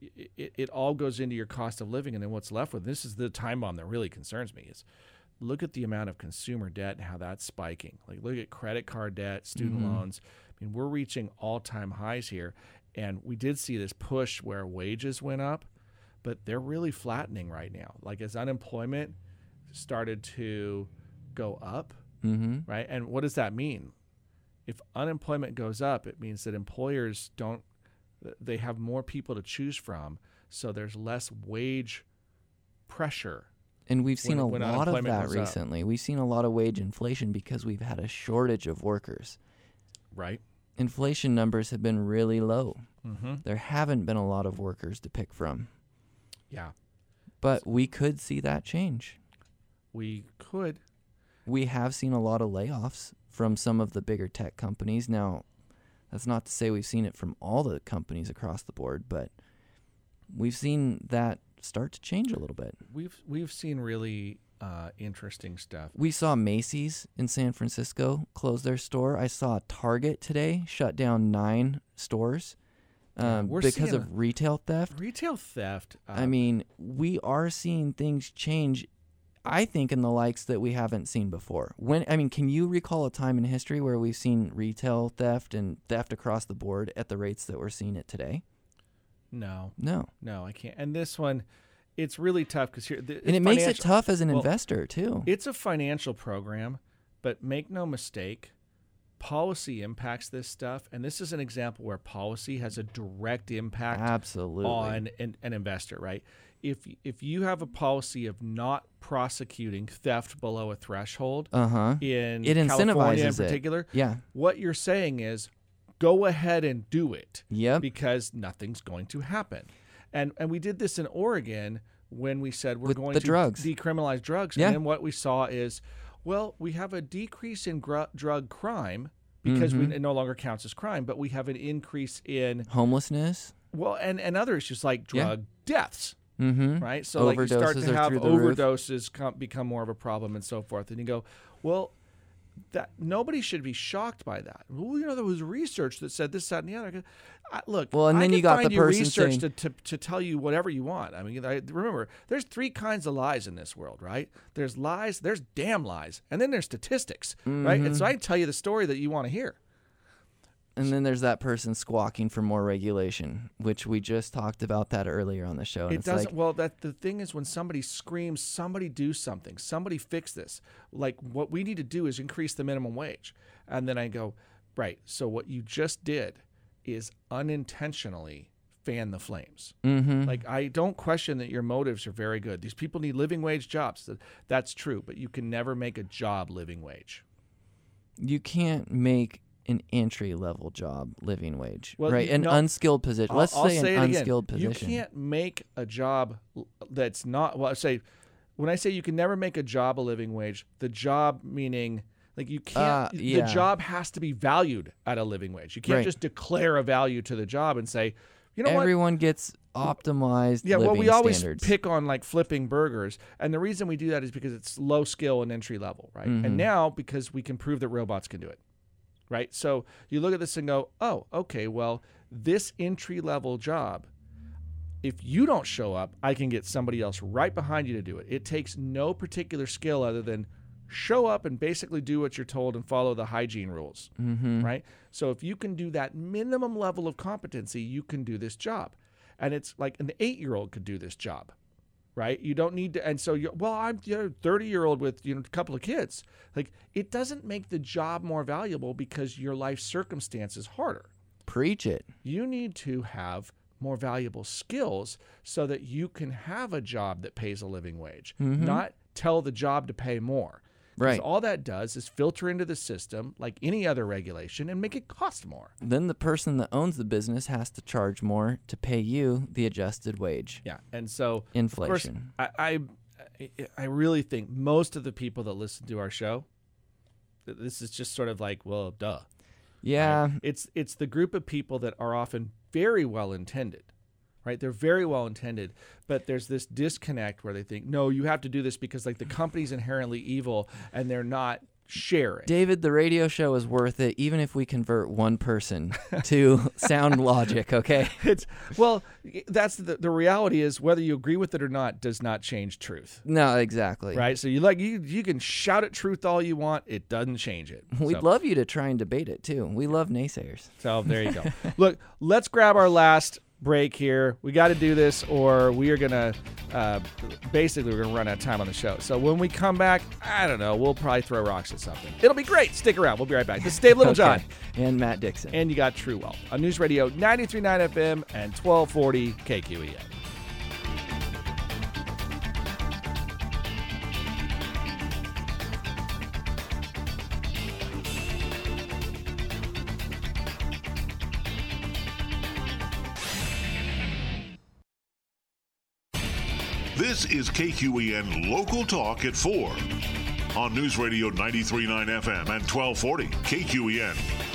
Speaker 2: it all goes into your cost of living, and then what's left with, this is the time bomb that really concerns me, is look at the amount of consumer debt and how that's spiking. Like, look at credit card debt, student loans. I mean, we're reaching all-time highs here, and we did see this push where wages went up, but they're really flattening right now. Like, as unemployment started to go up, right? And what does that mean? If unemployment goes up, it means that employers they have more people to choose from, so there's less wage pressure.
Speaker 3: And we've seen a lot of that recently. We've seen a lot of wage inflation because we've had a shortage of workers.
Speaker 2: Right.
Speaker 3: Inflation numbers have been really low.
Speaker 2: Mm-hmm.
Speaker 3: There haven't been a lot of workers to pick from.
Speaker 2: Yeah.
Speaker 3: But we could see that change.
Speaker 2: We could.
Speaker 3: We have seen a lot of layoffs from some of the bigger tech companies. Now, that's not to say we've seen it from all the companies across the board, but we've seen that start to change a little bit.
Speaker 2: We've seen really interesting stuff.
Speaker 3: We saw Macy's in San Francisco close their store. I saw Target today shut down 9 stores because of retail theft.
Speaker 2: Retail theft.
Speaker 3: I mean, we are seeing things change, I think, in the likes that we haven't seen before. Can you recall a time in history where we've seen retail theft and theft across the board at the rates that we're seeing it today?
Speaker 2: No, I can't. And this one, it's really tough because
Speaker 3: it makes it tough as an investor too.
Speaker 2: It's a financial program, but make no mistake, policy impacts this stuff, and this is an example where policy has a direct impact on an investor, right? If you have a policy of not prosecuting theft below a threshold in California in particular, what you're saying is go ahead and do it because nothing's going to happen. And we did this in Oregon when we said we're
Speaker 3: With
Speaker 2: going
Speaker 3: the
Speaker 2: to
Speaker 3: drugs.
Speaker 2: decriminalize drugs.
Speaker 3: Yeah.
Speaker 2: And then what we saw is, well, we have a decrease in drug crime because it no longer counts as crime, but we have an increase in
Speaker 3: Homelessness.
Speaker 2: well, and other issues like drug deaths,
Speaker 3: Mm-hmm.
Speaker 2: right? So like you start
Speaker 3: Overdoses
Speaker 2: to
Speaker 3: are
Speaker 2: have
Speaker 3: through the roof.
Speaker 2: overdoses become more of a problem and so forth. And you go, well, that nobody should be shocked by that. Well, there was research that said this, that, and the other. Look,
Speaker 3: Well, and
Speaker 2: I
Speaker 3: then
Speaker 2: can
Speaker 3: you got
Speaker 2: find
Speaker 3: the
Speaker 2: you
Speaker 3: person
Speaker 2: research
Speaker 3: saying-
Speaker 2: to tell you whatever you want. I mean, remember, there's 3 kinds of lies in this world, right? There's lies, there's damn lies, and then there's statistics, right? And so I tell you the story that you want to hear.
Speaker 3: And then there's that person squawking for more regulation, which we just talked about that earlier on the show. And
Speaker 2: It
Speaker 3: it's
Speaker 2: doesn't.
Speaker 3: like,
Speaker 2: Well, the thing is, when somebody screams, "Somebody do something! Somebody fix this!" Like what we need to do is increase the minimum wage, and then I go, right. So what you just did is unintentionally fan the flames. Like I don't question that your motives are very good. These people need living wage jobs. That's true, but you can never make a job living wage.
Speaker 3: you can't make an entry-level job living wage,
Speaker 2: Well,
Speaker 3: right? An unskilled position. Let's
Speaker 2: I'll
Speaker 3: say an
Speaker 2: it again.
Speaker 3: unskilled position.
Speaker 2: You can't make a job that's not. Well, when I say you can never make a job a living wage, the job meaning like you can't.
Speaker 3: Yeah.
Speaker 2: The job has to be valued at a living wage. You can't
Speaker 3: Right.
Speaker 2: just declare a value to the job and say, you know what.
Speaker 3: Everyone gets optimized
Speaker 2: Yeah, well,
Speaker 3: living
Speaker 2: we always
Speaker 3: standards.
Speaker 2: pick on like flipping burgers, and the reason we do that is because it's low skill and entry level, right? And now because we can prove that robots can do it, right? So you look at this and go, oh, okay, well, this entry level job, if you don't show up, I can get somebody else right behind you to do it. It takes no particular skill other than show up and basically do what you're told and follow the hygiene rules, right? So if you can do that minimum level of competency, you can do this job. And it's like an 8-year-old could do this job, right? You don't need to. And so, I'm 30-year-old with a couple of kids. Like it doesn't make the job more valuable because your life circumstance is harder.
Speaker 3: Preach it.
Speaker 2: You need to have more valuable skills so that you can have a job that pays a living wage, not tell the job to pay more.
Speaker 3: Right.
Speaker 2: All that does is filter into the system like any other regulation and make it cost more.
Speaker 3: Then the person that owns the business has to charge more to pay you the adjusted wage.
Speaker 2: Yeah, and so
Speaker 3: Inflation.
Speaker 2: Of course, I really think most of the people that listen to our show, this is just sort of like, well, duh.
Speaker 3: Yeah.
Speaker 2: Right? It's the group of people that are often very well intended, right? They're very well intended, but there's this disconnect where they think, no, you have to do this because like the company's inherently evil and they're not sharing.
Speaker 3: David, the radio show is worth it even if we convert one person to sound logic, okay?
Speaker 2: That's the reality is whether you agree with it or not does not change truth.
Speaker 3: No, exactly.
Speaker 2: Right? So you can shout at truth all you want, it doesn't change it.
Speaker 3: We'd love you to try and debate it too. We love naysayers.
Speaker 2: So there you go. Look, let's grab our last break here. We got to do this or we are going to basically we're going to run out of time on the show. So when we come back, I don't know, we'll probably throw rocks at something. It'll be great. Stick around. We'll be right back. This is Dave Littlejohn.
Speaker 3: Okay. And Matt Dixon.
Speaker 2: And you got True Wealth on News Radio 93.9 FM and 1240 KQEN.
Speaker 1: This is KQEN Local Talk at 4 on News Radio 93.9 FM and 1240 KQEN.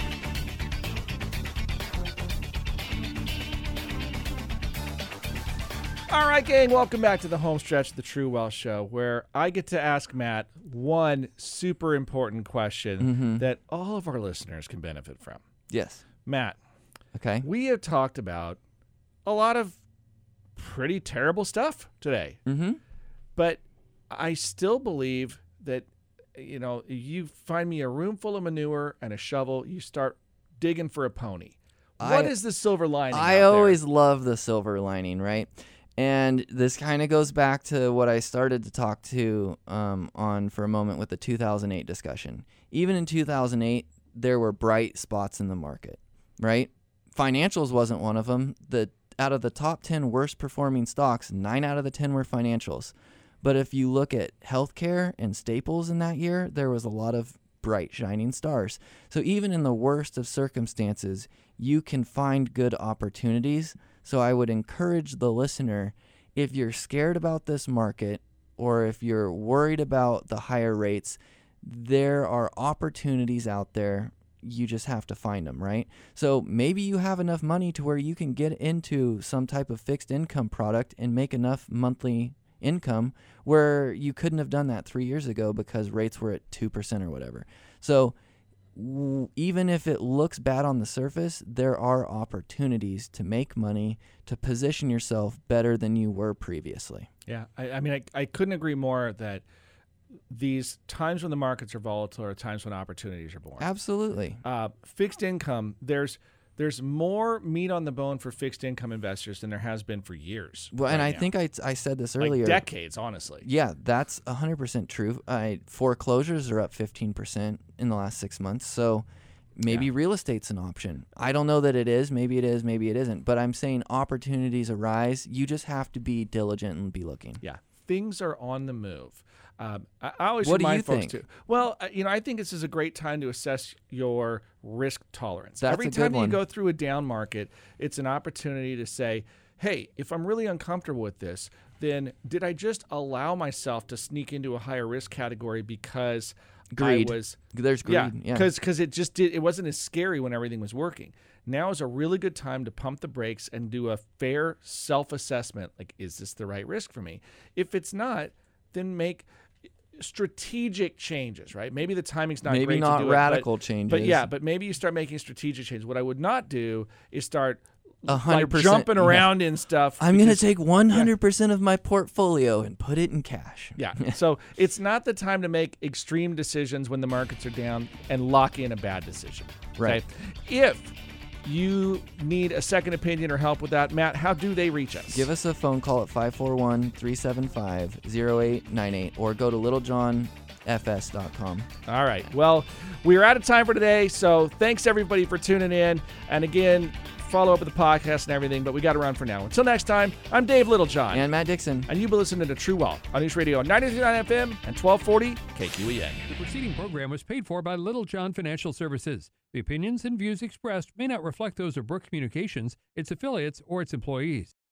Speaker 2: All right, gang, welcome back to the home stretch of the True Wealth Show, where I get to ask Matt one super important question that all of our listeners can benefit from.
Speaker 3: Yes.
Speaker 2: Matt,
Speaker 3: Okay.
Speaker 2: we have talked about a lot of pretty terrible stuff today. But I still believe that, you find me a room full of manure and a shovel, you start digging for a pony. What is the silver lining
Speaker 3: I
Speaker 2: out
Speaker 3: always love the silver lining, right? And this kind of goes back to what I started to talk to on for a moment with the 2008 discussion. Even in 2008, there were bright spots in the market, right? Financials wasn't one of them. Out of the top 10 worst performing stocks, 9 out of the 10 were financials. But if you look at healthcare and staples in that year, there was a lot of bright, shining stars. So even in the worst of circumstances, you can find good opportunities. So I would encourage the listener, if you're scared about this market or if you're worried about the higher rates, there are opportunities out there. You just have to find them, right? So maybe you have enough money to where you can get into some type of fixed income product and make enough monthly income where you couldn't have done that 3 years ago because rates were at 2% or whatever. So even if it looks bad on the surface, there are opportunities to make money, to position yourself better than you were previously.
Speaker 2: Yeah, I mean, I couldn't agree more that these times when the markets are volatile are times when opportunities are born.
Speaker 3: Absolutely.
Speaker 2: Fixed income, there's more meat on the bone for fixed income investors than there has been for years.
Speaker 3: Well, and I think I said this earlier.
Speaker 2: Like decades, honestly.
Speaker 3: Yeah, that's 100% true. Foreclosures are up 15% in the last 6 months. So maybe real estate's an option. I don't know that it is. Maybe it is. Maybe it isn't. But I'm saying opportunities arise. You just have to be diligent and be looking.
Speaker 2: Yeah. Things are on the move. I always
Speaker 3: what do
Speaker 2: remind
Speaker 3: you
Speaker 2: folks
Speaker 3: think?
Speaker 2: too. Well, I think this is a great time to assess your risk tolerance.
Speaker 3: That's
Speaker 2: Every
Speaker 3: a good
Speaker 2: time you
Speaker 3: one.
Speaker 2: go through a down market, it's an opportunity to say, hey, if I'm really uncomfortable with this, then did I just allow myself to sneak into a higher risk category because
Speaker 3: Greed.
Speaker 2: I was
Speaker 3: There's greed. Yeah.
Speaker 2: because it wasn't as scary when everything was working. Now is a really good time to pump the brakes and do a fair self-assessment. Like, is this the right risk for me? If it's not, then make strategic changes, right? Maybe the timing's not
Speaker 3: Maybe
Speaker 2: great
Speaker 3: not
Speaker 2: to do
Speaker 3: radical
Speaker 2: it,
Speaker 3: changes.
Speaker 2: but maybe you start making strategic changes. What I would not do is start
Speaker 3: 100%,
Speaker 2: jumping around in stuff.
Speaker 3: I'm going to
Speaker 2: because-
Speaker 3: take 100% of my portfolio and put it in cash.
Speaker 2: Yeah. So it's not the time to make extreme decisions when the markets are down and lock in a bad decision.
Speaker 3: Right.
Speaker 2: Okay? If you need a second opinion or help with that, Matt, how do they reach us?
Speaker 3: Give us a phone call at 541-375-0898 or go to littlejohnfs.com.
Speaker 2: All right. Well, we are out of time for today, so thanks everybody for tuning in. And again, follow up with the podcast and everything, but we got to run for now. Until next time, I'm Dave Littlejohn.
Speaker 3: And Matt Dixon.
Speaker 2: And you've been listening to True Wealth on News Radio 93.9 FM and 1240 KQEN.
Speaker 4: The preceding program was paid for by Little John Financial Services. The opinions and views expressed may not reflect those of Brooke Communications, its affiliates, or its employees.